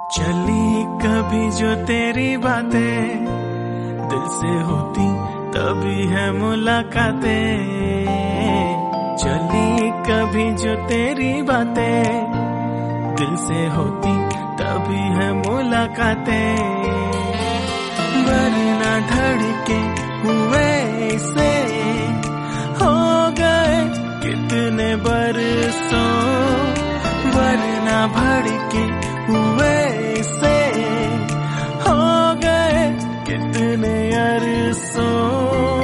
चली कभी जो तेरी बातें दिल से होती तभी है मुलाकातें। चली कभी जो तेरी बातें दिल से होती तभी है मुलाकातें। वरना धड़के हुए से हो गए कितने बरसों, वरना भड़के हुए से हो गए कितने अरसों।